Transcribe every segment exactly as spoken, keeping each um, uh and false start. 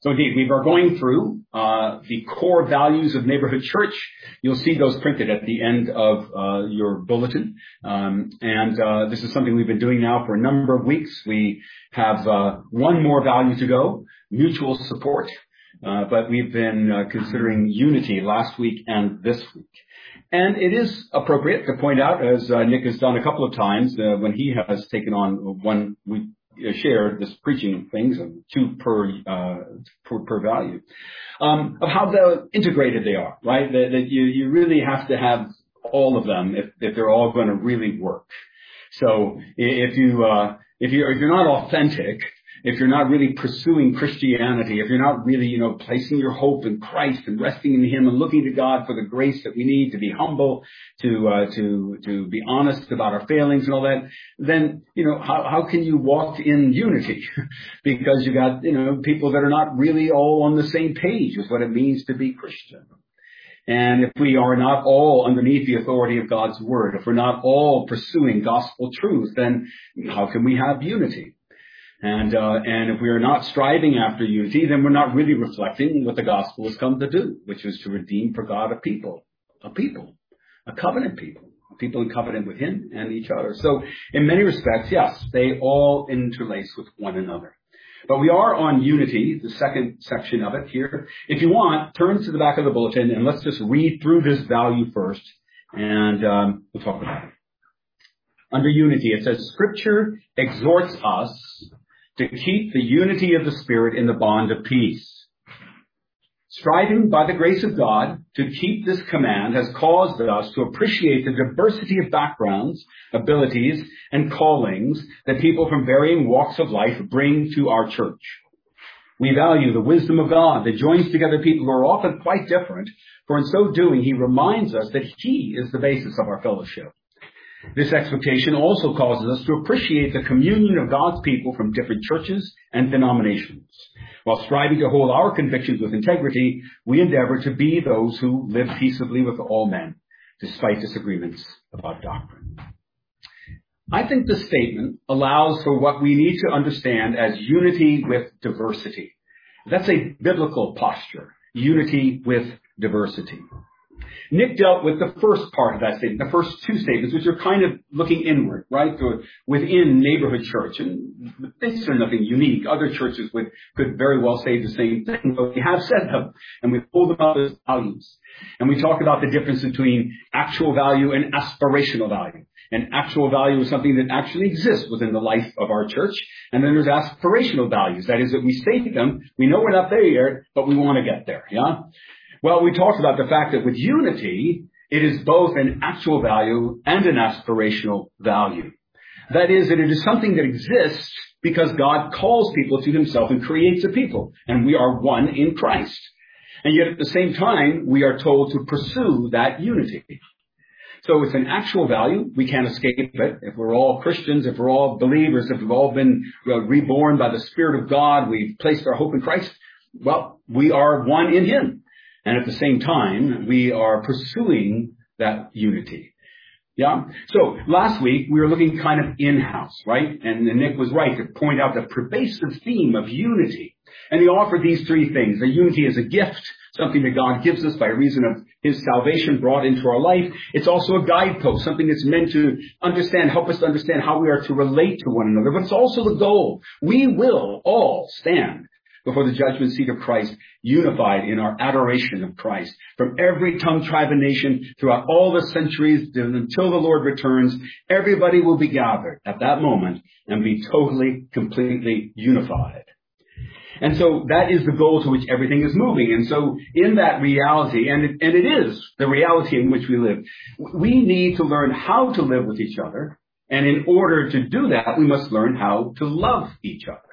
So indeed, we are going through uh, the core values of Neighborhood Church. You'll see those printed at the end of uh, your bulletin. Um, and uh, this is something we've been doing now for a number of weeks. We have uh, one more value to go, mutual support. Uh, but we've been uh, considering unity last week and this week. And it is appropriate to point out, as uh, Nick has done a couple of times uh, when he has taken on one week, share this preaching things, two per, uh, per, per value, um, of how the integrated they are, right? That, that you, you really have to have all of them if, if they're all going to really work. So if you, uh, if you're, if you're not authentic, if you're not really pursuing Christianity, if you're not really, you know, placing your hope in Christ and resting in Him and looking to God for the grace that we need to be humble, to, uh, to, to be honest about our failings and all that, then, you know, how, how can you walk in unity? Because you got, you know, people that are not really all on the same page with what it means to be Christian. And if we are not all underneath the authority of God's Word, if we're not all pursuing gospel truth, then how can we have unity? And, uh, and if we are not striving after unity, then we're not really reflecting what the gospel has come to do, which is to redeem for God a people, a people, a covenant people, people in covenant with Him and each other. So in many respects, yes, they all interlace with one another. But we are on unity, the second section of it here. If you want, turn to the back of the bulletin and let's just read through this value first, and um, we'll talk about it. Under unity, it says, Scripture exhorts us to keep the unity of the Spirit in the bond of peace. Striving by the grace of God to keep this command has caused us to appreciate the diversity of backgrounds, abilities, and callings that people from varying walks of life bring to our church. We value the wisdom of God that joins together people who are often quite different, for in so doing, He reminds us that He is the basis of our fellowship. This expectation also causes us to appreciate the communion of God's people from different churches and denominations. While striving to hold our convictions with integrity, we endeavor to be those who live peaceably with all men, despite disagreements about doctrine. I think this statement allows for what we need to understand as unity with diversity. That's a biblical posture, unity with diversity. Nick dealt with the first part of that statement, the first two statements, which are kind of looking inward, right, to within Neighborhood Church. And these are nothing unique. Other churches would, could very well say the same thing, but we have said them, and we hold them up as values. And we talk about the difference between actual value and aspirational value. And actual value is something that actually exists within the life of our church. And then there's aspirational values. That is that we state them, we know we're not there yet, but we want to get there, yeah? Well, we talked about the fact that with unity, it is both an actual value and an aspirational value. That is, that it is something that exists because God calls people to Himself and creates a people, and we are one in Christ. And yet at the same time, we are told to pursue that unity. So it's an actual value. We can't escape it. If we're all Christians, if we're all believers, if we've all been reborn by the Spirit of God, we've placed our hope in Christ, well, we are one in Him. And at the same time, we are pursuing that unity. Yeah. So last week, we were looking kind of in-house, right? And Nick was right to point out the pervasive theme of unity. And he offered these three things. The unity is a gift, something that God gives us by reason of His salvation brought into our life. It's also a guidepost, something that's meant to understand, help us to understand how we are to relate to one another. But it's also the goal. We will all stand before the judgment seat of Christ, unified in our adoration of Christ. From every tongue, tribe, and nation, throughout all the centuries, until the Lord returns, everybody will be gathered at that moment and be totally, completely unified. And so that is the goal to which everything is moving. And so in that reality, and it, and it is the reality in which we live, we need to learn how to live with each other. And in order to do that, we must learn how to love each other.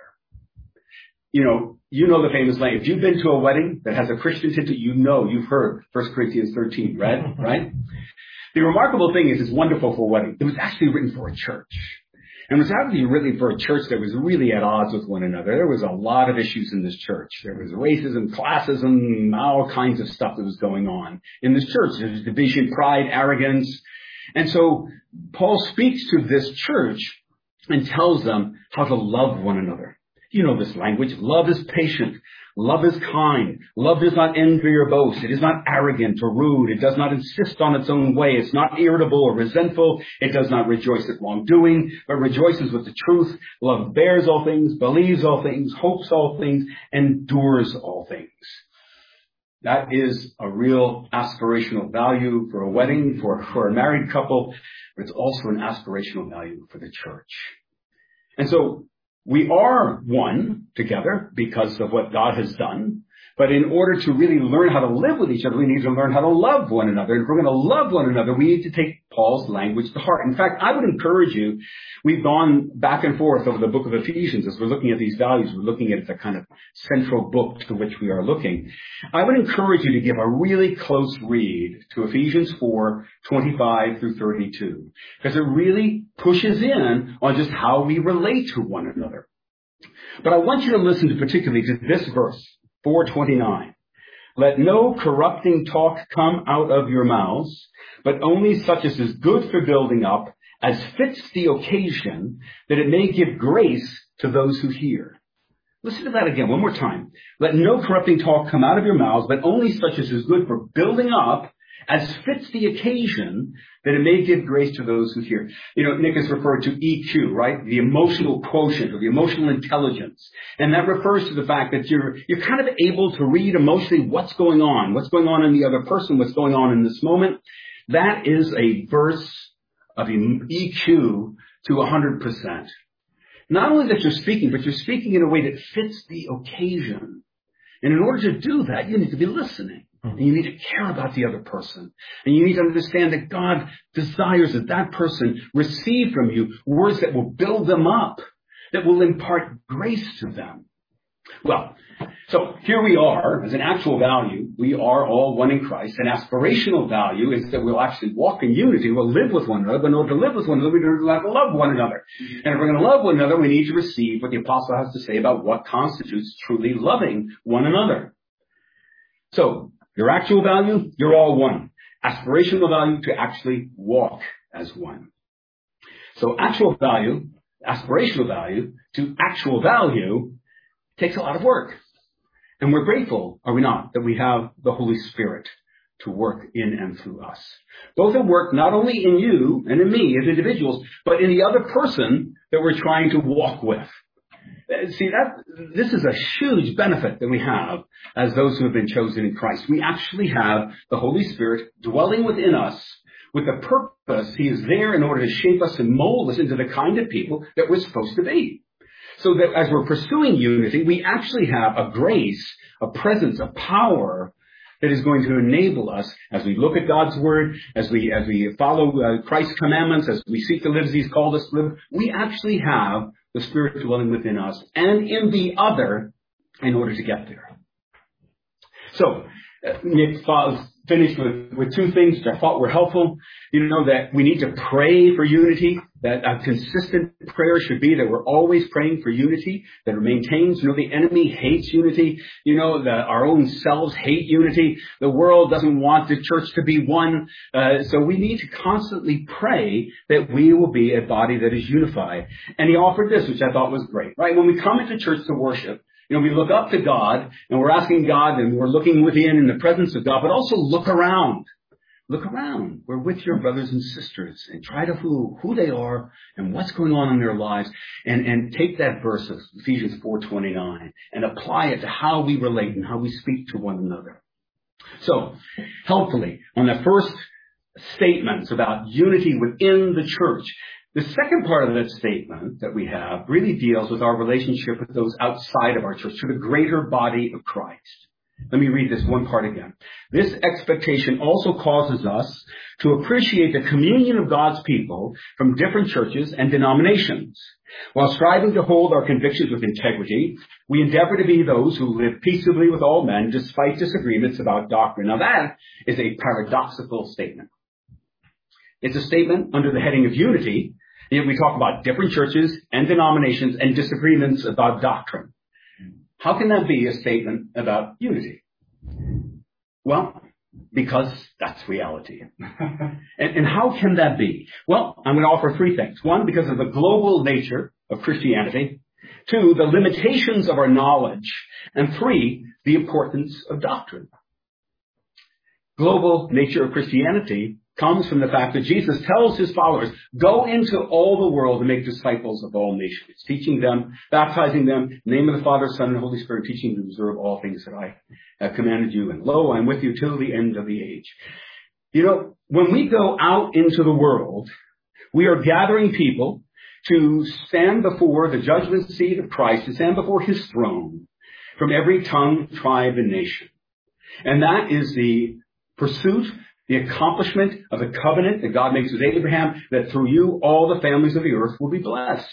You know, you know the famous line. If you've been to a wedding that has a Christian tint, you know, you've heard First Corinthians thirteen read, right? The remarkable thing is it's wonderful for a wedding. It was actually written for a church. And it was actually written for a church that was really at odds with one another. There was a lot of issues in this church. There was racism, classism, all kinds of stuff that was going on in this church. There was division, pride, arrogance. And so Paul speaks to this church and tells them how to love one another. You know this language. Love is patient. Love is kind. Love does not envy or boast. It is not arrogant or rude. It does not insist on its own way. It's not irritable or resentful. It does not rejoice at wrongdoing, but rejoices with the truth. Love bears all things, believes all things, hopes all things, endures all things. That is a real aspirational value for a wedding, for, for a married couple, but it's also an aspirational value for the church. And so we are one together because of what God has done. But in order to really learn how to live with each other, we need to learn how to love one another. And if we're going to love one another, we need to take Paul's language to heart. In fact, I would encourage you, we've gone back and forth over the book of Ephesians as we're looking at these values. We're looking at the kind of central book to which we are looking. I would encourage you to give a really close read to Ephesians four, twenty-five through thirty-two, because it really pushes in on just how we relate to one another. But I want you to listen to particularly to this verse. four twenty-nine. Let no corrupting talk come out of your mouths, but only such as is good for building up, as fits the occasion, that it may give grace to those who hear. Listen to that again one more time. Let no corrupting talk come out of your mouths, but only such as is good for building up, as fits the occasion, that it may give grace to those who hear. You know, Nick has referred to E Q, right? The emotional quotient or the emotional intelligence. And that refers to the fact that you're, you're kind of able to read emotionally what's going on, what's going on in the other person, what's going on in this moment. That is a verse of E Q to one hundred percent. Not only that you're speaking, but you're speaking in a way that fits the occasion. And in order to do that, you need to be listening. And you need to care about the other person. And you need to understand that God desires that that person receive from you words that will build them up, that will impart grace to them. Well, so here we are as an actual value. We are all one in Christ. An aspirational value is that we'll actually walk in unity. We'll live with one another. But in order to live with one another, we have to love one another. And if we're going to love one another, we need to receive what the apostle has to say about what constitutes truly loving one another. So, your actual value, you're all one. Aspirational value, to actually walk as one. So actual value, aspirational value, to actual value takes a lot of work. And we're grateful, are we not, that we have the Holy Spirit to work in and through us. Both at work not only in you and in me as individuals, but in the other person that we're trying to walk with. See, that this is a huge benefit that we have as those who have been chosen in Christ. We actually have the Holy Spirit dwelling within us with the purpose. He is there in order to shape us and mold us into the kind of people that we're supposed to be. So that as we're pursuing unity, we actually have a grace, a presence, a power that is going to enable us as we look at God's Word, as we as we follow uh, Christ's commandments, as we seek to live as He's called us to live. We actually have the Spirit dwelling within us and in the other in order to get there. So, uh, Nick finished with, with two things that I thought were helpful. You know, that we need to pray for unity, that a consistent prayer should be that we're always praying for unity, that it maintains. You know, the enemy hates unity. You know, that our own selves hate unity. The world doesn't want the church to be one. Uh, so we need to constantly pray that we will be a body that is unified. And he offered this, which I thought was great, right? When we come into church to worship, you know, we look up to God and we're asking God and we're looking within in the presence of God, but also look around. Look around. We're with your brothers and sisters and try to who, who they are and what's going on in their lives, and, and take that verse of Ephesians four twenty-nine and apply it to how we relate and how we speak to one another. So, helpfully, on the first statements about unity within the church, the second part of that statement that we have really deals with our relationship with those outside of our church, to the greater body of Christ. Let me read this one part again. This expectation also causes us to appreciate the communion of God's people from different churches and denominations. While striving to hold our convictions with integrity, we endeavor to be those who live peaceably with all men despite disagreements about doctrine. Now that is a paradoxical statement. It's a statement under the heading of unity. Yet we talk about different churches and denominations and disagreements about doctrine. How can that be a statement about unity? Well, because that's reality. and, and how can that be? Well, I'm going to offer three things. One, because of the global nature of Christianity. Two, the limitations of our knowledge. And three, the importance of doctrine. Global nature of Christianity comes from the fact that Jesus tells his followers, go into all the world and make disciples of all nations, teaching them, baptizing them, in the name of the Father, Son, and Holy Spirit, teaching them to observe all things that I have commanded you. And lo, I'm with you till the end of the age. You know, when we go out into the world, we are gathering people to stand before the judgment seat of Christ, to stand before his throne from every tongue, tribe, and nation. And that is the pursuit, the accomplishment of the covenant that God makes with Abraham, that through you all the families of the earth will be blessed.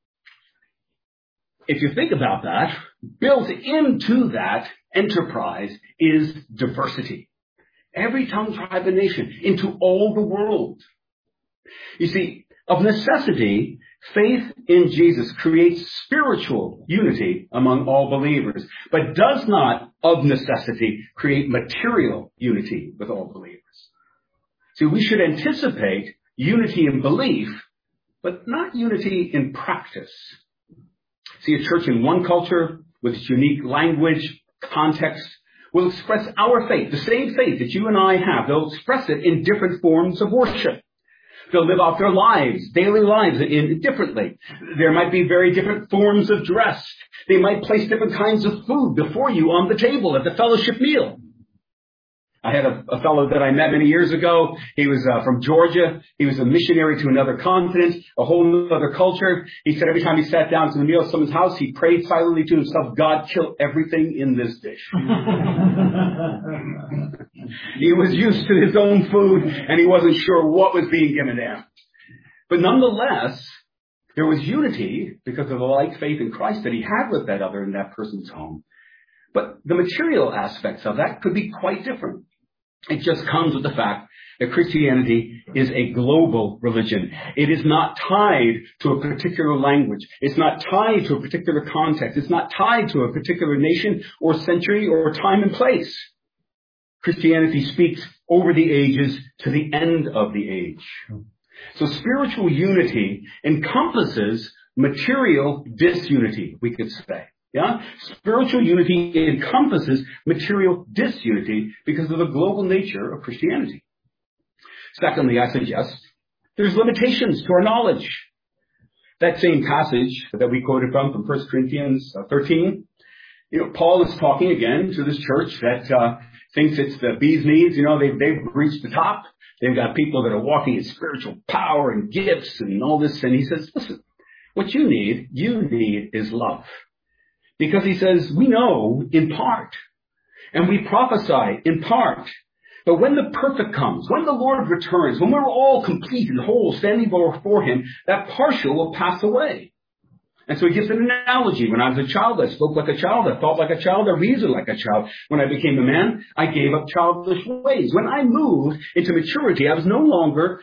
If you think about that, built into that enterprise is diversity. Every tongue, tribe, and nation, into all the world. You see, of necessity, faith in Jesus creates spiritual unity among all believers, but does not, of necessity, create material unity with all believers. See, we should anticipate unity in belief, but not unity in practice. See, a church in one culture with its unique language, context, will express our faith, the same faith that you and I have. They'll express it in different forms of worship. They'll live out their lives, daily lives, in differently. There might be very different forms of dress. They might place different kinds of food before you on the table at the fellowship meal. I had a, a fellow that I met many years ago. He was uh, from Georgia. He was a missionary to another continent, a whole other culture. He said every time he sat down to the meal at someone's house, he prayed silently to himself, God, kill everything in this dish. He was used to his own food, and he wasn't sure what was being given to him. But nonetheless, there was unity because of the like faith in Christ that he had with that other in that person's home. But the material aspects of that could be quite different. It just comes with the fact that Christianity is a global religion. It is not tied to a particular language. It's not tied to a particular context. It's not tied to a particular nation or century or time and place. Christianity speaks over the ages to the end of the age. So spiritual unity encompasses material disunity, we could say. Yeah? Spiritual unity encompasses material disunity because of the global nature of Christianity. Secondly, I suggest there's limitations to our knowledge. That same passage that we quoted from, from First Corinthians thirteen, you know, Paul is talking again to this church that uh, thinks it's the bee's knees. You know, they've, they've reached the top. They've got people that are walking in spiritual power and gifts and all this. And he says, listen, what you need, you need is love. Because he says, we know in part, and we prophesy in part. But when the perfect comes, when the Lord returns, when we're all complete and whole, standing before him, that partial will pass away. And so he gives an analogy. When I was a child, I spoke like a child, I thought like a child, I reasoned like a child. When I became a man, I gave up childish ways. When I moved into maturity, I was no longer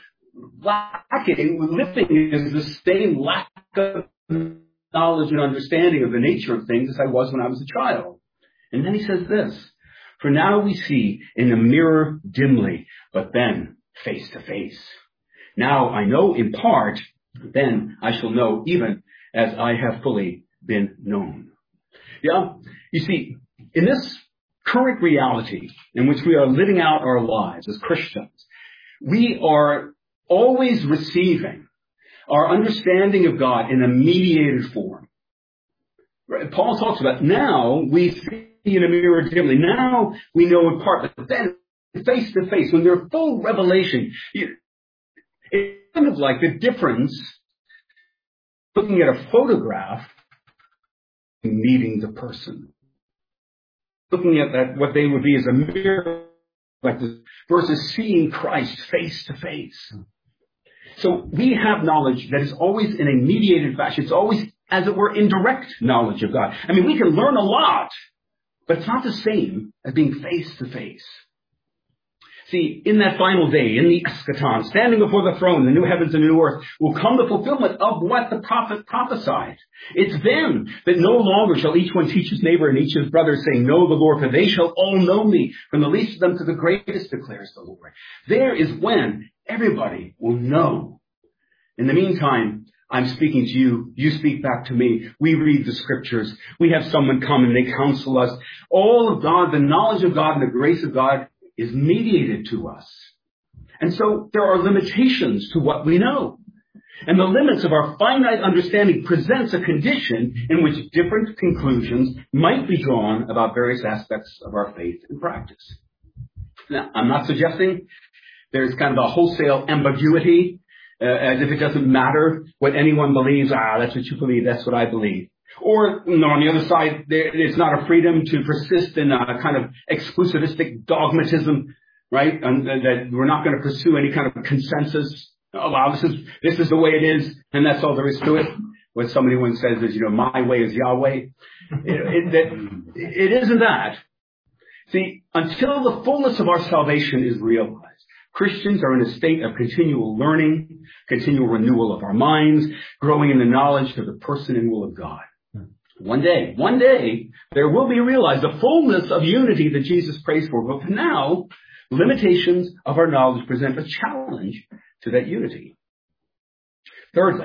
lacking, living as the same lack of knowledge and understanding of the nature of things as I was when I was a child. And then he says this, for now we see in a mirror dimly, but then face to face. Now I know in part, then I shall know even as I have fully been known. Yeah, you see, in this current reality in which we are living out our lives as Christians, we are always receiving our understanding of God in a mediated form. Paul talks about now we see in a mirror dimly. Now we know in part, but then face to face, when there's full revelation, it's kind of like the difference looking at a photograph and meeting the person. Looking at that, what they would be as a mirror like this, versus seeing Christ face to face. So we have knowledge that is always in a mediated fashion. It's always, as it were, indirect knowledge of God. I mean, we can learn a lot, but it's not the same as being face to face. See, in that final day, in the eschaton, standing before the throne, the new heavens and new earth, will come the fulfillment of what the prophet prophesied. It's then that no longer shall each one teach his neighbor and each his brother, saying, know the Lord, for they shall all know me, from the least of them to the greatest, declares the Lord. There is when everybody will know. In the meantime, I'm speaking to you. You speak back to me. We read the scriptures. We have someone come and they counsel us. All of God, the knowledge of God and the grace of God is mediated to us. And so there are limitations to what we know. And the limits of our finite understanding presents a condition in which different conclusions might be drawn about various aspects of our faith and practice. Now, I'm not suggesting there's kind of a wholesale ambiguity, uh, as if it doesn't matter what anyone believes. Ah, that's what you believe. That's what I believe. Or, you know, on the other side, there, it's not a freedom to persist in a kind of exclusivistic dogmatism, right? And that we're not going to pursue any kind of consensus. Oh, wow, this is, this is the way it is, and that's all there is to it. What somebody once says is, you know, my way is Yahweh. It, it, it, it isn't that. See, until the fullness of our salvation is realized, Christians are in a state of continual learning, continual renewal of our minds, growing in the knowledge of the person and will of God. One day, one day, there will be realized the fullness of unity that Jesus prays for. But for now, limitations of our knowledge present a challenge to that unity. Thirdly,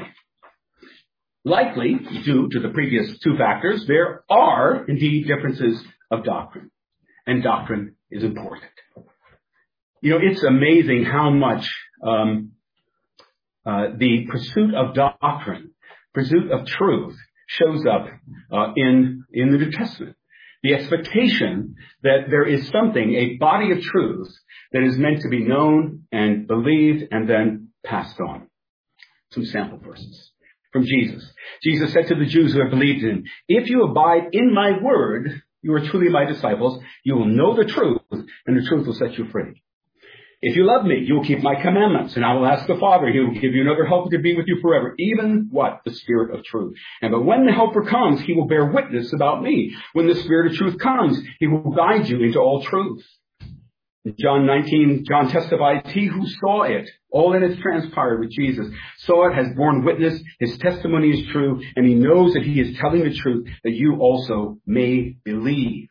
likely, due to the previous two factors, there are indeed differences of doctrine. And doctrine is important. You know, it's amazing how much um, uh, the pursuit of doctrine, pursuit of truth, shows up uh, in, in the New Testament. The expectation that there is something, a body of truth, that is meant to be known and believed and then passed on. Some sample verses from Jesus. Jesus said to the Jews who had believed in him, if you abide in my word, you are truly my disciples. You will know the truth, and the truth will set you free. If you love me, you will keep my commandments, and I will ask the Father. He will give you another helper to be with you forever, even what? The Spirit of truth. And but when the helper comes, he will bear witness about me. When the Spirit of truth comes, he will guide you into all truth. In John nineteen, John testifies, he who saw it, all that has transpired with Jesus, saw it, has borne witness, his testimony is true, and he knows that he is telling the truth, that you also may believe.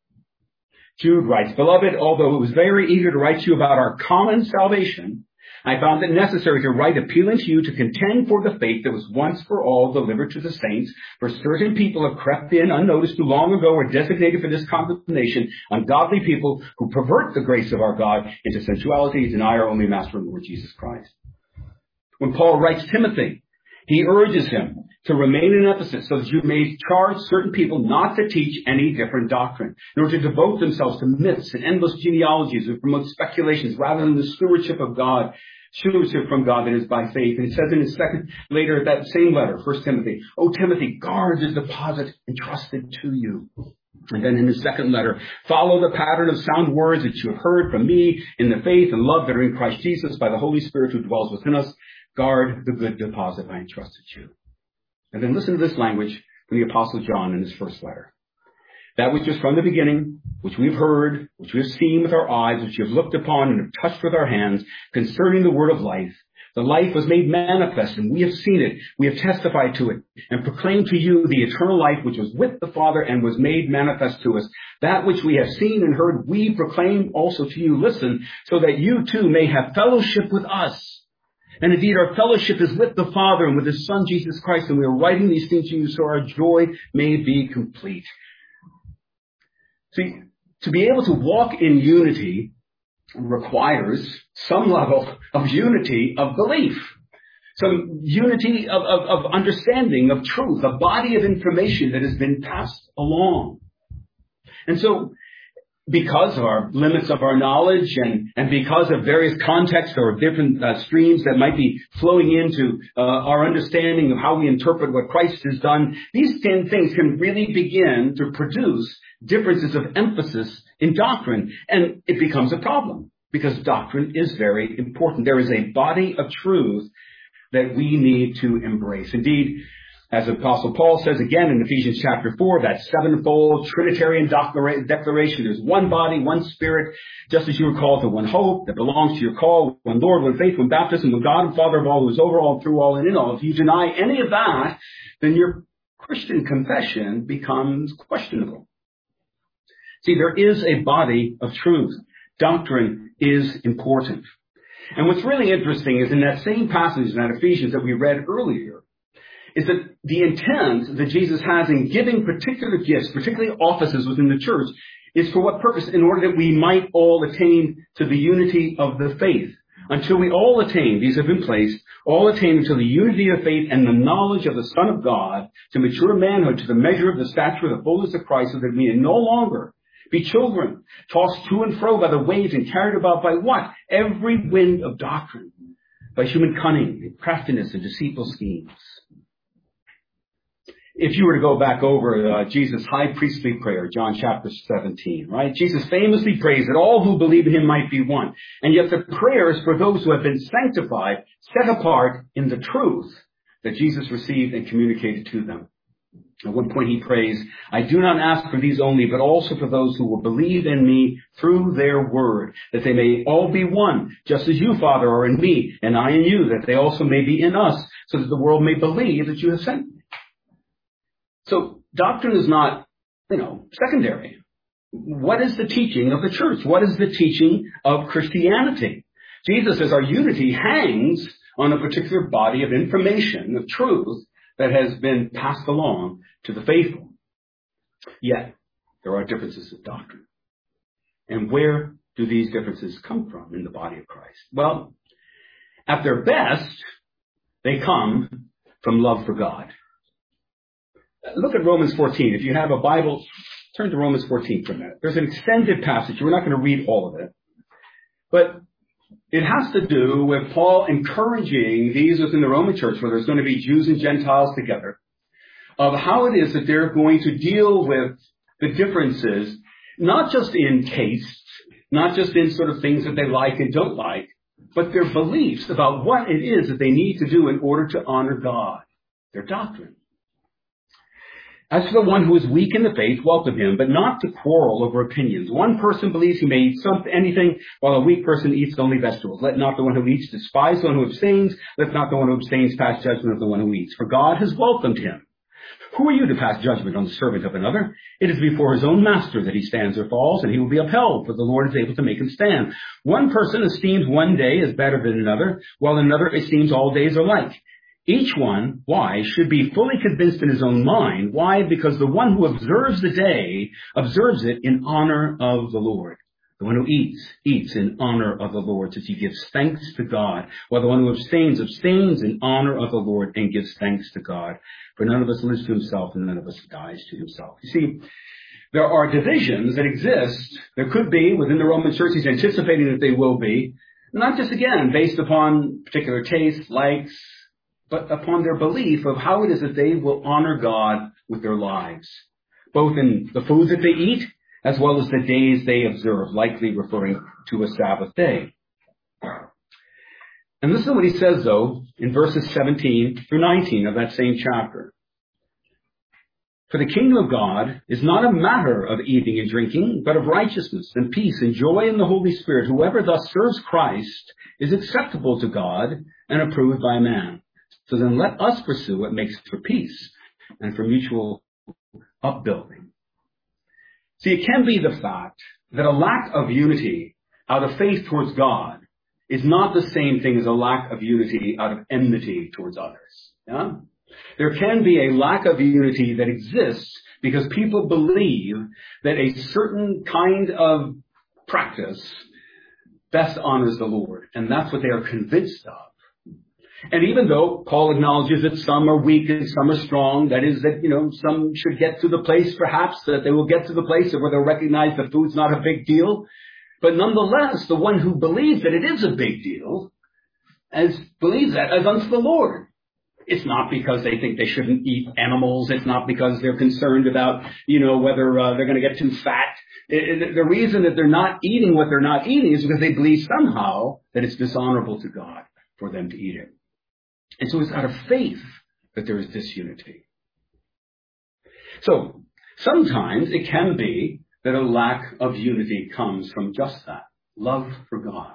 Jude writes, beloved, although it was very eager to write to you about our common salvation, I found it necessary to write appealing to you to contend for the faith that was once for all delivered to the saints. For certain people have crept in unnoticed who long ago were designated for this condemnation, ungodly people who pervert the grace of our God into sensuality, deny our only Master and Lord Jesus Christ. When Paul writes Timothy, he urges him to remain in Ephesus so that you may charge certain people not to teach any different doctrine, in order to devote themselves to myths and endless genealogies and promote speculations rather than the stewardship of God, stewardship from God that is by faith. And it says in his second, later at that same letter, First Timothy, O Timothy, guard the deposit entrusted to you. And then in his second letter, follow the pattern of sound words that you have heard from me in the faith and love that are in Christ Jesus by the Holy Spirit who dwells within us. Guard the good deposit I entrusted you. And then listen to this language from the Apostle John in his first letter. That which is from the beginning, which we have heard, which we have seen with our eyes, which we have looked upon and have touched with our hands, concerning the word of life. The life was made manifest, and we have seen it. We have testified to it, and proclaimed to you the eternal life which was with the Father and was made manifest to us. That which we have seen and heard, we proclaim also to you. Listen, so that you too may have fellowship with us. And indeed, our fellowship is with the Father and with his Son, Jesus Christ. And we are writing these things to you so our joy may be complete. See, to be able to walk in unity requires some level of unity of belief, some unity of, of, of understanding of truth, a body of information that has been passed along. And so, because of our limits of our knowledge and, and because of various contexts or different uh, streams that might be flowing into uh, our understanding of how we interpret what Christ has done, these ten things can really begin to produce differences of emphasis in doctrine. And it becomes a problem because doctrine is very important. There is a body of truth that we need to embrace. Indeed, as Apostle Paul says again in Ephesians chapter four, that sevenfold Trinitarian declaration, there's one body, one Spirit, just as you were called to one hope that belongs to your call, one Lord, one faith, one baptism, one God and Father of all, who is over all, through all, and in all. If you deny any of that, then your Christian confession becomes questionable. See, there is a body of truth. Doctrine is important. And what's really interesting is in that same passage in that Ephesians that we read earlier, is that the intent that Jesus has in giving particular gifts, particularly offices within the church, is for what purpose? In order that we might all attain to the unity of the faith. Until we all attain, these have been placed, all attain to the unity of faith and the knowledge of the Son of God, to mature manhood, to the measure of the stature of the fullness of Christ, so that we may no longer be children, tossed to and fro by the waves and carried about by what? Every wind of doctrine, by human cunning and craftiness and deceitful schemes. If you were to go back over uh, Jesus' high priestly prayer, John chapter seventeen, right? Jesus famously prays that all who believe in him might be one. And yet the prayer is for those who have been sanctified, set apart in the truth that Jesus received and communicated to them. At one point he prays, I do not ask for these only, but also for those who will believe in me through their word, that they may all be one, just as you, Father, are in me, and I in you, that they also may be in us, so that the world may believe that you have sent me. So doctrine is not, you know, secondary. What is the teaching of the church? What is the teaching of Christianity? Jesus says our unity hangs on a particular body of information, of truth, that has been passed along to the faithful. Yet, there are differences of doctrine. And where do these differences come from in the body of Christ? Well, at their best, they come from love for God. Look at Romans fourteen. If you have a Bible, turn to Romans fourteen for a minute. There's an extended passage. We're not going to read all of it. But it has to do with Paul encouraging these within the Roman church, where there's going to be Jews and Gentiles together, of how it is that they're going to deal with the differences, not just in tastes, not just in sort of things that they like and don't like, but their beliefs about what it is that they need to do in order to honor God, their doctrine. As for the one who is weak in the faith, welcome him, but not to quarrel over opinions. One person believes he may eat something, anything, while a weak person eats only vegetables. Let not the one who eats despise the one who abstains. Let not the one who abstains pass judgment of the one who eats. For God has welcomed him. Who are you to pass judgment on the servant of another? It is before his own master that he stands or falls, and he will be upheld, for the Lord is able to make him stand. One person esteems one day as better than another, while another esteems all days alike. Each one, why, should be fully convinced in his own mind. Why? Because the one who observes the day observes it in honor of the Lord. The one who eats, eats in honor of the Lord, since he gives thanks to God. While the one who abstains, abstains in honor of the Lord and gives thanks to God. For none of us lives to himself, and none of us dies to himself. You see, there are divisions that exist. There could be within the Roman church. He's anticipating that they will be. Not just, again, based upon particular tastes, likes, but upon their belief of how it is that they will honor God with their lives, both in the food that they eat, as well as the days they observe, likely referring to a Sabbath day. And this is what he says, though, in verses seventeen through nineteen of that same chapter. For the kingdom of God is not a matter of eating and drinking, but of righteousness and peace and joy in the Holy Spirit. Whoever thus serves Christ is acceptable to God and approved by man. So then let us pursue what makes for peace and for mutual upbuilding. See, it can be the fact that a lack of unity out of faith towards God is not the same thing as a lack of unity out of enmity towards others. Yeah? There can be a lack of unity that exists because people believe that a certain kind of practice best honors the Lord, and that's what they are convinced of. And even though Paul acknowledges that some are weak and some are strong, that is that, you know, some should get to the place perhaps that they will get to the place where they'll recognize that food's not a big deal. But nonetheless, the one who believes that it is a big deal as believes that as unto the Lord. It's not because they think they shouldn't eat animals. It's not because they're concerned about, you know, whether uh, they're going to get too fat. It, it, the reason that they're not eating what they're not eating is because they believe somehow that it's dishonorable to God for them to eat it. And so it's out of faith that there is disunity. So sometimes it can be that a lack of unity comes from just that, love for God.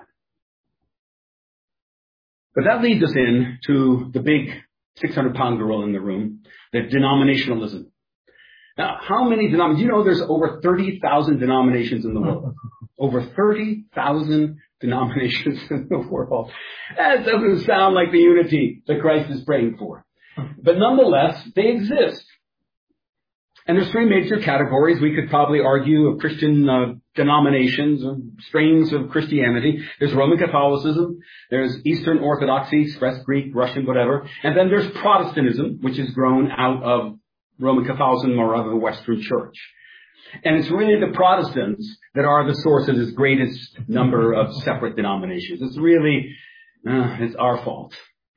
But that leads us in to the big six hundred pound gorilla in the room, the denominationalism. Now, how many denominations? You know there's over thirty thousand denominations in the world. Over thirty thousand denominations in the world. That doesn't sound like the unity that Christ is praying for. But nonetheless, they exist. And there's three major categories, we could probably argue, of Christian uh, denominations, of strains of Christianity. There's Roman Catholicism, there's Eastern Orthodoxy, expressed Greek, Russian, whatever. And then there's Protestantism, which has grown out of Roman Catholicism or rather the Western Church. And it's really the Protestants that are the source of this greatest number of separate denominations. It's really, uh, it's our fault.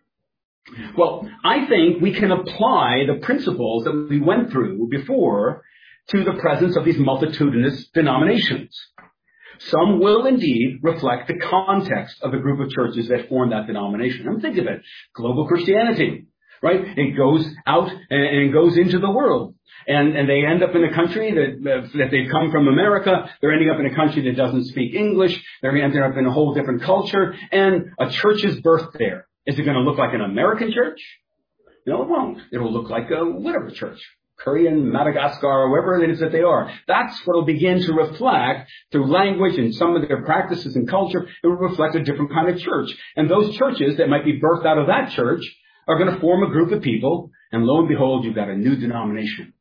Well, I think we can apply the principles that we went through before to the presence of these multitudinous denominations. Some will indeed reflect the context of the group of churches that form that denomination. And think of it, global Christianity, right? It goes out and, and goes into the world. And, and they end up in a country that, that they've come from America. They're ending up in a country that doesn't speak English. They're ending up in a whole different culture. And a church is birthed there. Is it going to look like an American church? No, it won't. It'll look like a whatever church. Korean, Madagascar, or wherever it is that they are. That's what will begin to reflect through language and some of their practices and culture. It will reflect a different kind of church. And those churches that might be birthed out of that church are going to form a group of people. And lo and behold, you've got a new denomination.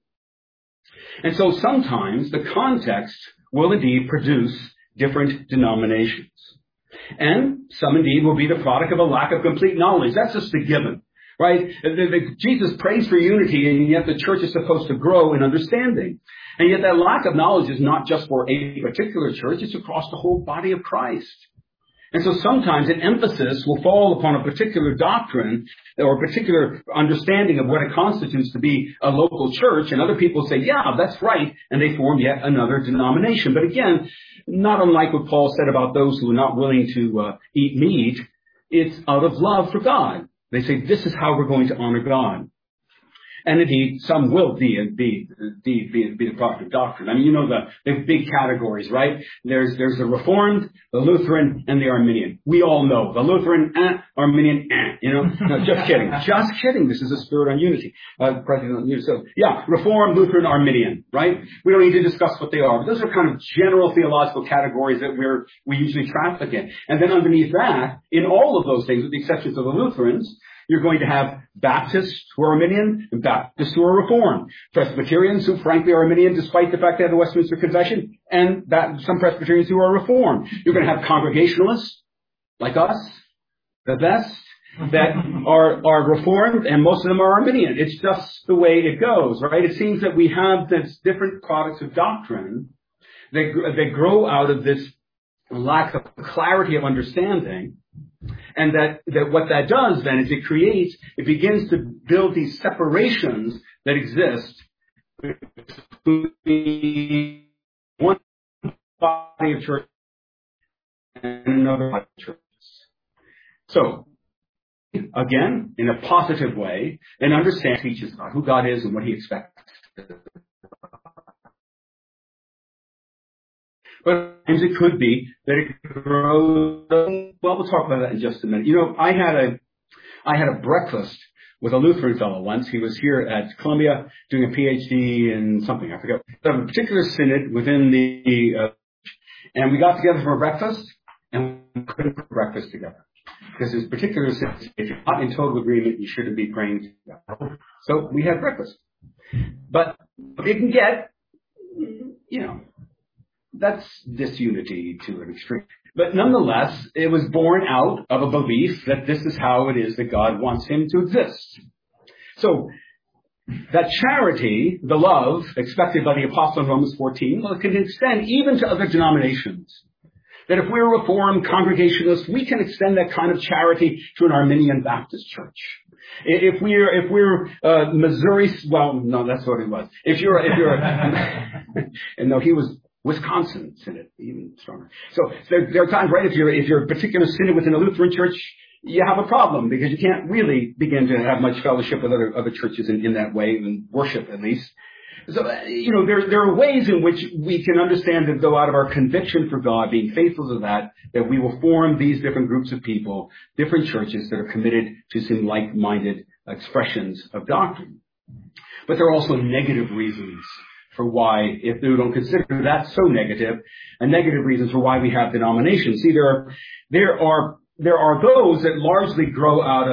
And so sometimes the context will indeed produce different denominations. And some indeed will be the product of a lack of complete knowledge. That's just a given, right? The, the, Jesus prays for unity, and yet the church is supposed to grow in understanding. And yet that lack of knowledge is not just for a particular church, it's across the whole body of Christ. And so sometimes an emphasis will fall upon a particular doctrine or a particular understanding of what it constitutes to be a local church. And other people say, yeah, that's right. And they form yet another denomination. But again, not unlike what Paul said about those who are not willing to uh, eat meat, it's out of love for God. They say, this is how we're going to honor God. And indeed, some will be, be, be, be, be the product of doctrine. I mean, you know the, the big categories, right? There's, there's the Reformed, the Lutheran, and the Arminian. We all know the Lutheran, eh, Arminian, eh, you know? No, just kidding. Just kidding. This is a spirit on unity. Uh, President, so, yeah, Reformed, Lutheran, Arminian, right? We don't need to discuss what they are, but those are kind of general theological categories that we're, we usually traffic in. And then underneath that, in all of those things, with the exceptions of the Lutherans, you're going to have Baptists who are Arminian and Baptists who are Reformed. Presbyterians who frankly are Arminian despite the fact they have the Westminster Confession, and that some Presbyterians who are Reformed. You're going to have Congregationalists like us, the best, that are, are Reformed, and most of them are Arminian. It's just the way it goes, right? It seems that we have these different products of doctrine that, that grow out of this lack of clarity of understanding. And that, that what that does then is it creates, it begins to build these separations that exist between one body of church and another body of churches. So, again, in a positive way, and understand, teaches about who God is and what He expects. But it could be that it grows. Well, we'll talk about that in just a minute. You know, I had a, I had a breakfast with a Lutheran fellow once. He was here at Columbia doing a P H D in something, I forget. A particular synod within the, uh, and we got together for a breakfast, and we couldn't put breakfast together. Because this particular synod, if you're not in total agreement, you shouldn't be praying together. So we had breakfast. But you can get, you know, that's disunity to an extreme. But nonetheless, it was born out of a belief that this is how it is that God wants him to exist. So, that charity, the love expected by the apostle in Romans fourteen, well, it can extend even to other denominations. That if we're Reformed Congregationalists, we can extend that kind of charity to an Arminian Baptist church. If we're, if we're, uh, Missouri, well, no, that's what it was. If you're, if you're, and no, he was, Wisconsin synod, even stronger. So there, there are times, right, if you're, if you're a particular synod within a Lutheran church, you have a problem because you can't really begin to have much fellowship with other, other churches in, in that way, and worship at least. So, you know, there, there are ways in which we can understand that though out of our conviction for God, being faithful to that, that we will form these different groups of people, different churches that are committed to some like-minded expressions of doctrine. But there are also negative reasons for why, if we don't consider that so negative, and negative reasons for why we have denominations. See, there are, there are, there are those that largely grow out of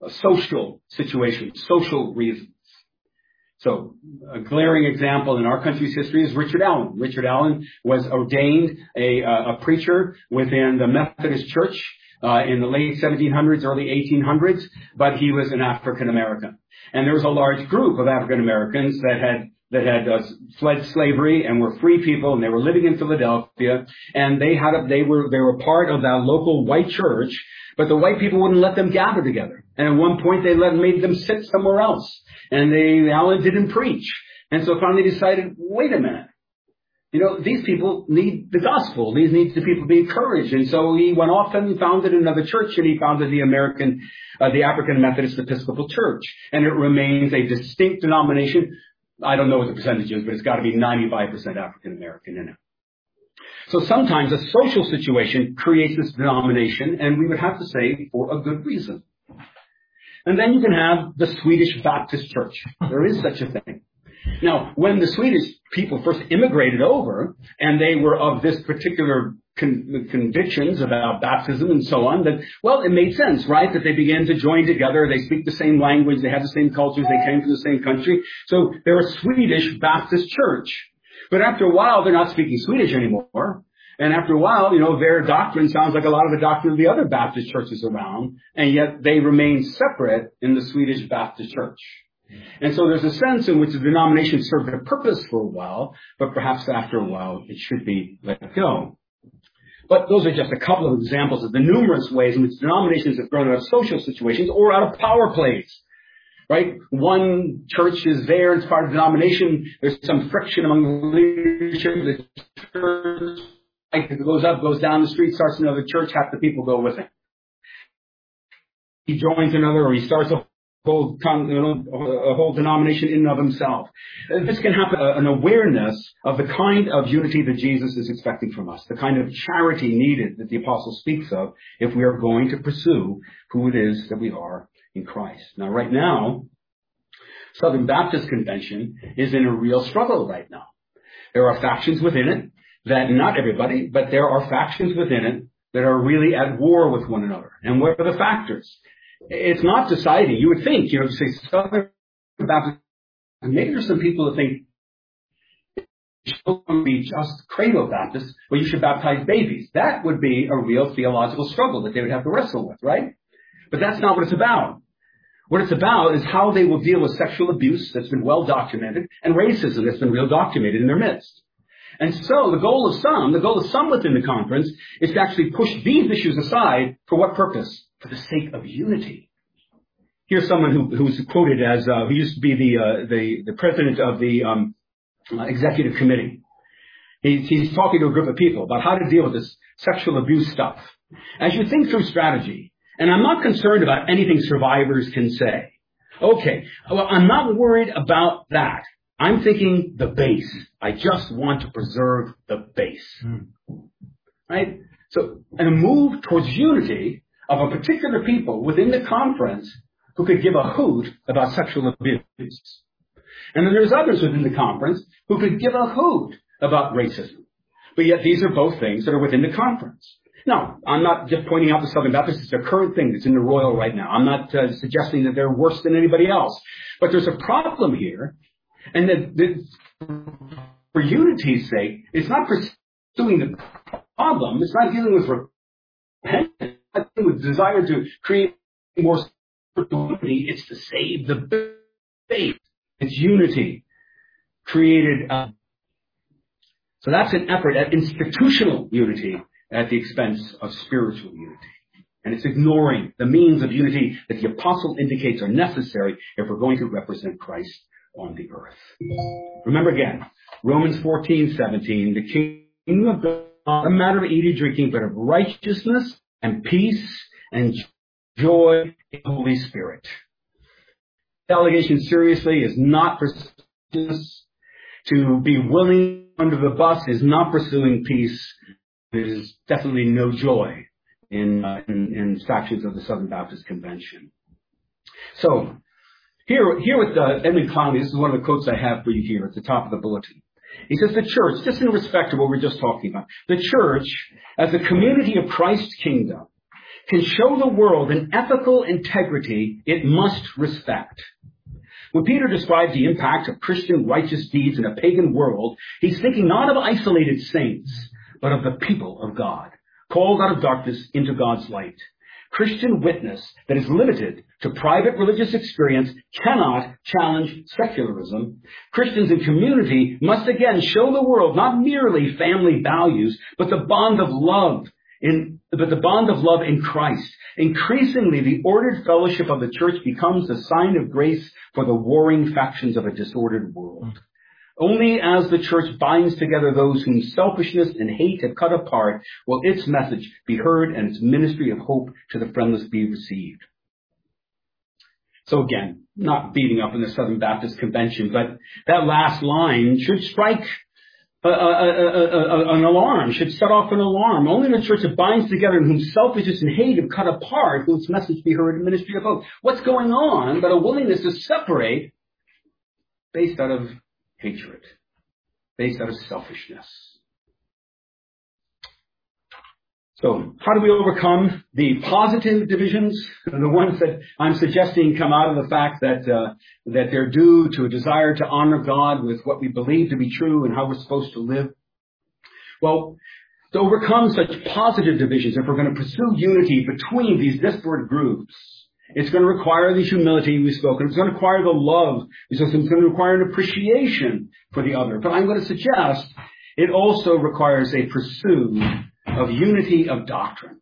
social situations, social reasons. So a glaring example in our country's history is Richard Allen. Richard Allen was ordained a, uh, a preacher within the Methodist Church uh, in the late seventeen hundreds, early eighteen hundreds, but he was an African American. And there was a large group of African Americans that had that had uh, fled slavery and were free people, and they were living in Philadelphia, and they had a, they were they were part of that local white church, but the white people wouldn't let them gather together. And at one point, they let made them sit somewhere else, and they Allen didn't preach, and so finally decided, wait a minute, you know, these people need the gospel. These need the people to be encouraged, and so he went off and founded another church, and he founded the American, uh, the African Methodist Episcopal Church, and it remains a distinct denomination. I don't know what the percentage is, but it's got to be ninety-five percent African American in it. So sometimes a social situation creates this denomination, and we would have to say for a good reason. And then you can have the Swedish Baptist Church. There is such a thing. Now, when the Swedish people first immigrated over, and they were of this particular con- convictions about baptism and so on, that, well, it made sense, right? That they began to join together. They speak the same language. They have the same cultures. They came from the same country. So they're a Swedish Baptist church. But after a while, they're not speaking Swedish anymore. And after a while, you know, their doctrine sounds like a lot of the doctrine of the other Baptist churches around, and yet they remain separate in the Swedish Baptist Church. And so there's a sense in which the denomination served a purpose for a while, but perhaps after a while it should be let go. But those are just a couple of examples of the numerous ways in which denominations have grown out of social situations or out of power plays. Right? One church is there, it's part of the denomination. There's some friction among the leadership of the church. It goes up, goes down the street, starts another church, half the people go with him. He joins another, or he starts a whole, a whole denomination in and of himself. This can happen, uh, an awareness of the kind of unity that Jesus is expecting from us, the kind of charity needed that the apostle speaks of if we are going to pursue who it is that we are in Christ. Now, right now, Southern Baptist Convention is in a real struggle right now. There are factions within it that, not everybody, but there are factions within it that are really at war with one another. And what are the factors? It's not deciding. You would think, you know, say Southern Baptist, and maybe there's some people that think you should be just cradle Baptists, or you should baptize babies. That would be a real theological struggle that they would have to wrestle with, right? But that's not what it's about. What it's about is how they will deal with sexual abuse that's been well documented and racism that's been real documented in their midst. And so the goal of some, the goal of some within the conference is to actually push these issues aside for what purpose? For the sake of unity. Here's someone who, who's quoted as, uh, who used to be the, uh, the, the president of the, um, uh, executive committee. He's, he's talking to a group of people about how to deal with this sexual abuse stuff. As you think through strategy, and I'm not concerned about anything survivors can say. Okay, well, I'm not worried about that. I'm thinking the base. I just want to preserve the base. Mm. Right? So, and a move towards unity of a particular people within the conference who could give a hoot about sexual abuse. And then there's others within the conference who could give a hoot about racism. But yet these are both things that are within the conference. Now, I'm not just pointing out the Southern Baptists. It's a current thing that's in the Royal right now. I'm not uh, suggesting that they're worse than anybody else. But there's a problem here. And that, that for unity's sake, it's not pursuing the problem. It's not dealing with repentance. It's not dealing with desire to create more unity. It's to save the faith. It's unity created. Uh, so that's an effort at institutional unity at the expense of spiritual unity. And it's ignoring the means of unity that the apostle indicates are necessary if we're going to represent Christ on the earth. Remember again, Romans fourteen seventeen, the kingdom of God, not a matter of eating, drinking, but of righteousness and peace and joy in the Holy Spirit. The allegation seriously is not pursuing to be willing under the bus is not pursuing peace. There is definitely no joy in, uh, in, in factions of the Southern Baptist Convention. So, Here, here with uh, Edmund Clowney, this is one of the quotes I have for you here at the top of the bulletin. He says, the church, just in respect to what we were just talking about, the church, as a community of Christ's kingdom, can show the world an ethical integrity it must respect. When Peter describes the impact of Christian righteous deeds in a pagan world, he's thinking not of isolated saints, but of the people of God, called out of darkness into God's light. Christian witness that is limited to private religious experience cannot challenge secularism. Christians in community must again show the world not merely family values, but the bond of love in, but the bond of love in Christ. Increasingly, the ordered fellowship of the church becomes a sign of grace for the warring factions of a disordered world. Only as the church binds together those whom selfishness and hate have cut apart will its message be heard and its ministry of hope to the friendless be received. So again, not beating up in the Southern Baptist Convention, but that last line should strike a, a, a, a, an alarm, should set off an alarm. Only the church that binds together whom selfishness and hate have cut apart will its message be heard and ministry of hope. What's going on but a willingness to separate based out of hatred, based out of selfishness. So, how do we overcome the positive divisions, the ones that I'm suggesting come out of the fact that uh, that they're due to a desire to honor God with what we believe to be true and how we're supposed to live? Well, to overcome such positive divisions, if we're going to pursue unity between these disparate groups, it's going to require the humility we've spoken. It's going to require the love. It's going to require an appreciation for the other. But I'm going to suggest it also requires a pursuit of unity of doctrine.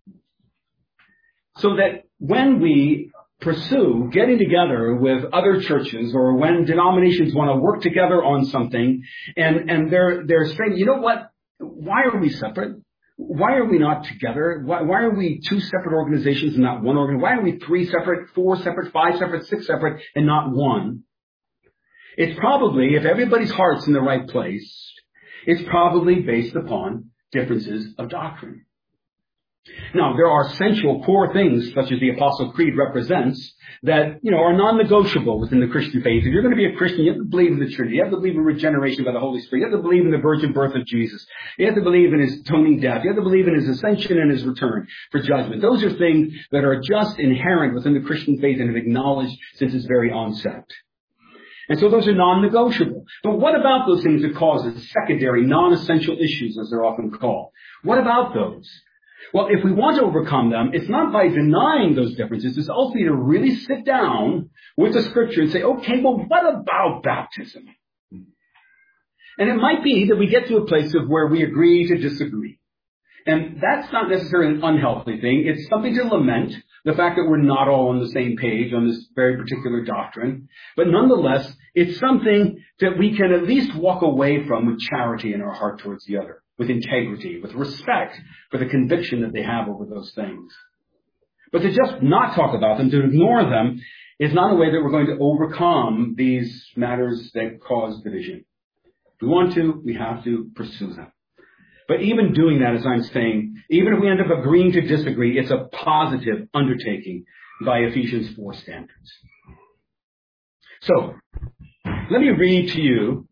So that when we pursue getting together with other churches or when denominations want to work together on something and, and they're, they're saying, you know what? Why are we separate? Why are we not together? Why, why are we two separate organizations and not one organ? Why are we three separate, four separate, five separate, six separate, and not one? It's probably, if everybody's heart's in the right place, it's probably based upon differences of doctrine. Now, there are essential core things, such as the Apostle Creed represents, that, you know, are non-negotiable within the Christian faith. If you're going to be a Christian, you have to believe in the Trinity. You have to believe in regeneration by the Holy Spirit. You have to believe in the virgin birth of Jesus. You have to believe in his atoning death. You have to believe in his ascension and his return for judgment. Those are things that are just inherent within the Christian faith and have acknowledged since its very onset. And so those are non-negotiable. But what about those things that cause secondary, non-essential issues, as they're often called? What about those? Well, if we want to overcome them, it's not by denying those differences. It's ultimately to really sit down with the Scripture and say, okay, well, what about baptism? And it might be that we get to a place of where we agree to disagree. And that's not necessarily an unhealthy thing. It's something to lament, the fact that we're not all on the same page on this very particular doctrine. But nonetheless, it's something that we can at least walk away from with charity in our heart towards the other, with integrity, with respect for the conviction that they have over those things. But to just not talk about them, to ignore them, is not a way that we're going to overcome these matters that cause division. If we want to, we have to pursue them. But even doing that, as I'm saying, even if we end up agreeing to disagree, it's a positive undertaking by Ephesians four standards. So, let me read to you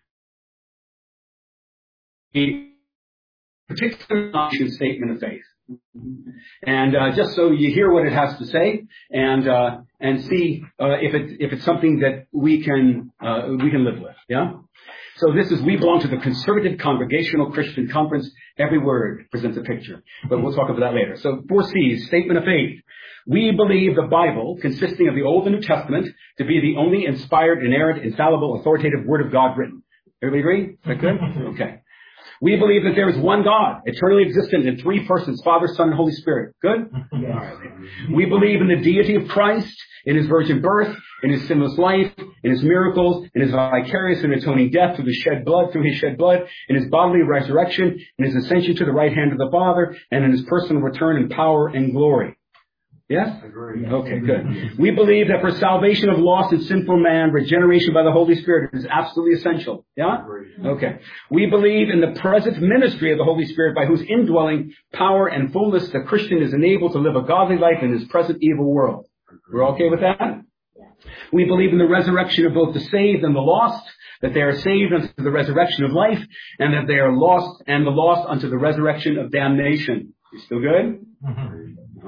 a particular statement of faith. And uh, just so you hear what it has to say, and uh, and see uh, if it if it's something that we can uh, we can live with. Yeah. So this is, we belong to the Conservative Congregational Christian Conference. Every word presents a picture, but we'll talk about that later. So four C's, statement of faith. We believe the Bible, consisting of the Old and New Testament, to be the only inspired, inerrant, infallible, authoritative Word of God written. Everybody agree? Is that good? Okay. We believe that there is one God, eternally existent in three persons, Father, Son, and Holy Spirit. Good? Yes. All right. We believe in the deity of Christ, in his virgin birth, in his sinless life, in his miracles, in his vicarious and atoning death through the shed blood, through his shed blood, in his bodily resurrection, in his ascension to the right hand of the Father, and in his personal return in power and glory. Yes? Agreed. Okay, good. We believe that for salvation of lost and sinful man, regeneration by the Holy Spirit is absolutely essential. Yeah? Agreed. Okay. We believe in the present ministry of the Holy Spirit by whose indwelling power and fullness the Christian is enabled to live a godly life in his present evil world. We're okay with that? We believe in the resurrection of both the saved and the lost, that they are saved unto the resurrection of life, and that they are lost and the lost unto the resurrection of damnation. You still good? Mm-hmm.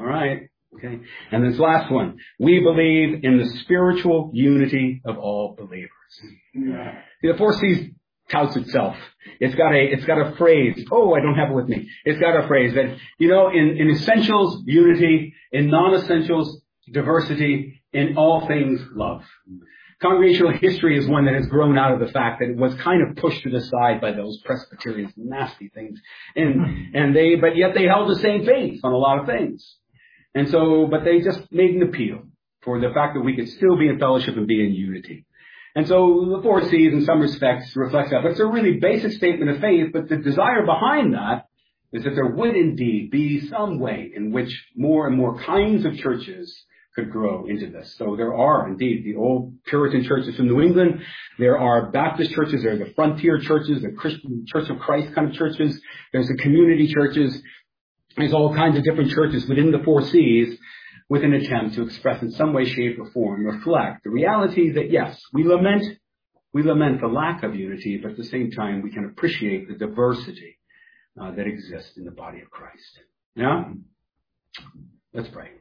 right. Okay. And this last one. We believe in the spiritual unity of all believers. Yeah. See, the four C's touts itself. It's got a, it's got a phrase. Oh, I don't have it with me. It's got a phrase that, you know, in, in essentials, unity. In non-essentials, diversity. In all things, love. Congregational history is one that has grown out of the fact that it was kind of pushed to the side by those Presbyterians, nasty things. And, and they, but yet they held the same faith on a lot of things. And so, but they just made an appeal for the fact that we could still be in fellowship and be in unity. And so the four C's in some respects reflects that. But it's a really basic statement of faith, but the desire behind that is that there would indeed be some way in which more and more kinds of churches could grow into this. So there are indeed the old Puritan churches from New England. There are Baptist churches. There are the frontier churches, the Christian Church of Christ kind of churches. There's the community churches. There's all kinds of different churches within the four C's with an attempt to express in some way, shape, or form, reflect the reality that, yes, we lament, we lament the lack of unity, but at the same time, we can appreciate the diversity uh, that exists in the body of Christ. Yeah? Let's pray.